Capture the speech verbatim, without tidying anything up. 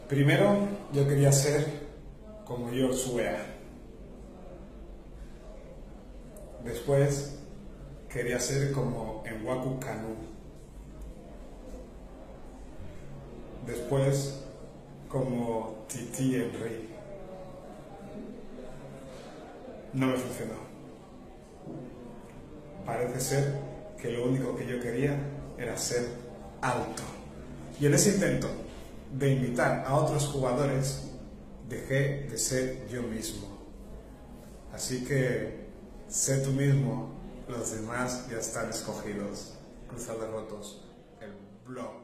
Primero, yo quería ser como George Weah. Después, quería ser como Nwankwo Kanu. Después, como Titi Henry. No me funcionó. Parece ser que lo único que yo quería era ser alto. Y en ese intento de imitar a otros jugadores, dejé de ser yo mismo. Así que, sé tú mismo, los demás ya están escogidos. Cruzados rotos, el blog.